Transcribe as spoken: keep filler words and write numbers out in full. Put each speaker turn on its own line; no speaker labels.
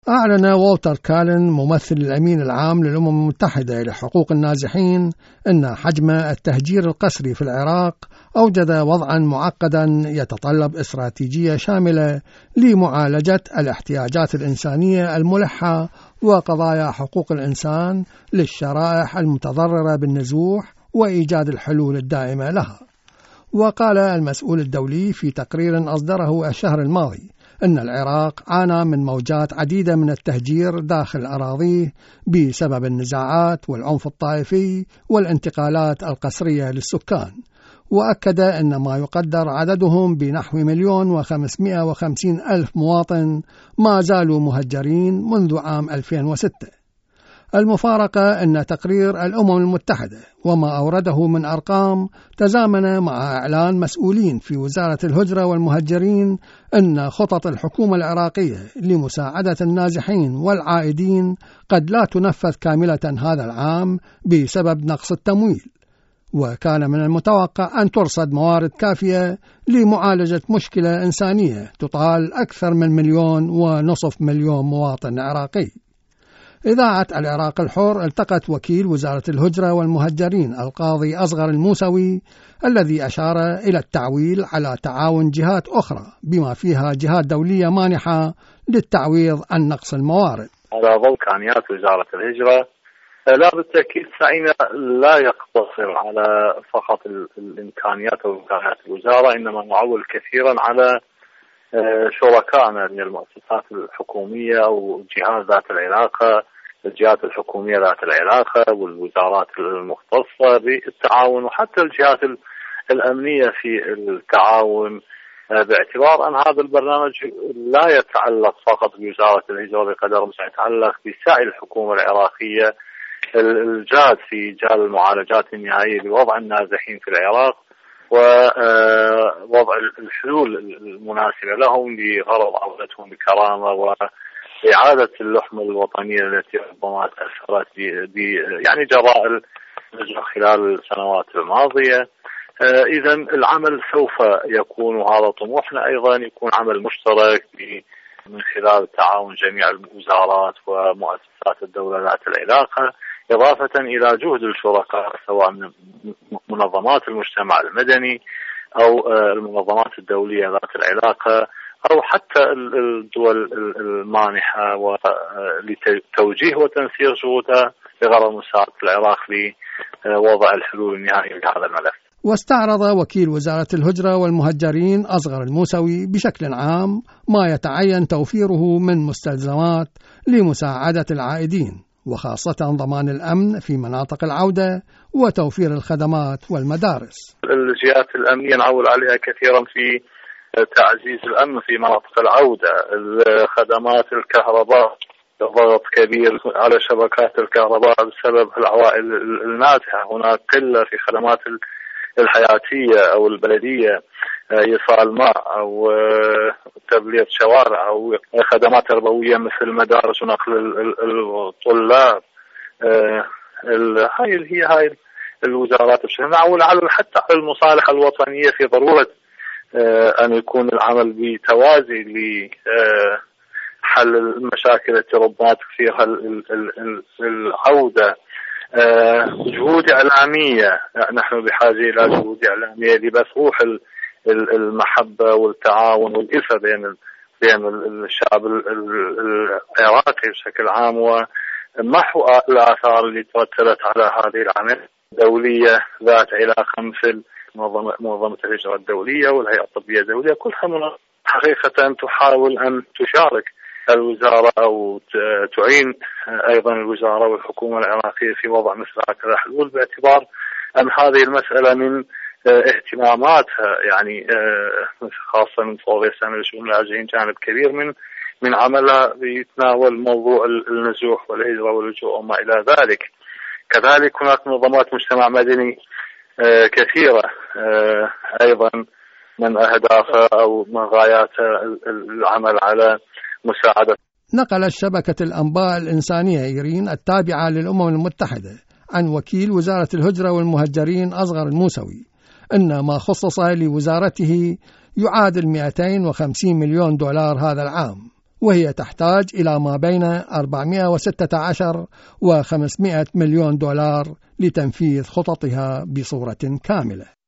أعلن والتر كالن ممثل الأمين العام للأمم المتحدة لحقوق النازحين أن حجم التهجير القسري في العراق أوجد وضعا معقدا يتطلب استراتيجية شاملة لمعالجة الاحتياجات الإنسانية الملحة وقضايا حقوق الإنسان للشرائح المتضررة بالنزوح وإيجاد الحلول الدائمة لها. وقال المسؤول الدولي في تقرير أصدره الشهر الماضي أن العراق عانى من موجات عديدة من التهجير داخل أراضيه بسبب النزاعات والعنف الطائفي والانتقالات القسرية للسكان، وأكد أن ما يقدر عددهم بنحو مليون وخمسمائة وخمسين ألف مواطن ما زالوا مهجرين منذ عام ألفين وستة. المفارقة أن تقرير الأمم المتحدة وما أورده من أرقام تزامن مع إعلان مسؤولين في وزارة الهجرة والمهجرين أن خطط الحكومة العراقية لمساعدة النازحين والعائدين قد لا تنفذ كاملة هذا العام بسبب نقص التمويل، وكان من المتوقع أن ترصد موارد كافية لمعالجة مشكلة إنسانية تطال أكثر من مليون ونصف مليون مواطن عراقي. إذاعة العراق الحر التقت وكيل وزارة الهجرة والمهجرين القاضي أصغر الموسوي الذي أشار إلى التعويل على تعاون جهات أخرى بما فيها جهات دولية مانحة للتعويض عن نقص الموارد.
على ضوء إمكانيات وزارة الهجرة لا بالتأكيد سعينا لا يقتصر على فقط الإمكانيات وإمكانيات الوزارة، إنما نعول كثيرا على شركائنا من المؤسسات الحكومية أو الجهات ذات العلاقة، الجهات الحكومية ذات العلاقة والوزارات المختصة بالتعاون، وحتى الجهات الأمنية في التعاون، باعتبار أن هذا البرنامج لا يتعلق فقط بوزارة الهجرة بقدر ما يتعلق بسعي الحكومة العراقية الجاد في إيجاد المعالجات النهائية لوضع النازحين في العراق ووضع الحلول المناسبة لهم لغرض عودتهم بكرامة وإعادة اللحمة الوطنية التي ربما تأثرت يعني جراء النزوح خلال السنوات الماضية. إذا العمل سوف يكون، هذا طموحنا أيضا، يكون عمل مشترك من خلال تعاون جميع الوزارات ومؤسسات الدولة ذات العلاقة، إضافة إلى جهد الشركاء سواء من منظمات المجتمع المدني أو المنظمات الدولية ذات العلاقة أو حتى الدول المانحة لتوجيه وتنسيق جهودها لغرض مساعدة العراق لوضع الحلول النهائية لهذا الملف.
واستعرض وكيل وزارة الهجرة والمهجرين أصغر الموسوي بشكل عام ما يتعين توفيره من مستلزمات لمساعدة العائدين، وخاصة ضمان الأمن في مناطق العودة وتوفير الخدمات والمدارس.
الجهات الأمنية نعول عليها كثيرا في تعزيز الأمن في مناطق العودة، الخدمات الكهرباء ضغط كبير على شبكات الكهرباء بسبب العوائل النازحة، هناك قلة في خدمات الحياتية أو البلدية، إيصال ماء أو تبليط شوارع أو خدمات تربوية مثل المدارس ونقل الطلاب. هاي هي هاي الوزارات بشكل نعول على حتى على المصالحة الوطنية في ضرورة أن يكون العمل بتوازي لحل المشاكل التي ربما تثيرها العودة. جهود إعلامية، نحن بحاجة إلى جهود إعلامية لبث روح المحبة والتعاون والألفة بين بين الشعب العراقي بشكل عام، ومحو الآثار اللي ترتبت على هذه العملية الدولية ذات علاقة مثل منظمة الهجرة الدولية والهيئة الطبية الدولية، كلها حقيقة تحاول أن تشارك الوزارة أو تعين أيضا الوزارة والحكومة العراقية في وضع مثل هكذا حلول، باعتبار أن هذه المسألة من اهتماماتها، يعني خاصة من فوضى السنة لشؤون اللاجئين جانب كبير من من عملها بيتناول موضوع النزوح والهجرة واللجوء وما إلى ذلك. كذلك هناك منظمات مجتمع مدني كثيرة أيضا من أهدافها أو من غاياتها العمل على مساعدة.
نقلت شبكة الأنباء الإنسانية إيرين التابعة للأمم المتحدة عن وكيل وزارة الهجرة والمهجرين أصغر الموسوي أن ما خصص لوزارته يعادل مئتين وخمسين مليون دولار هذا العام، وهي تحتاج إلى ما بين أربعمئة وستة عشر وخمسمئة مليون دولار لتنفيذ خططها بصورة كاملة.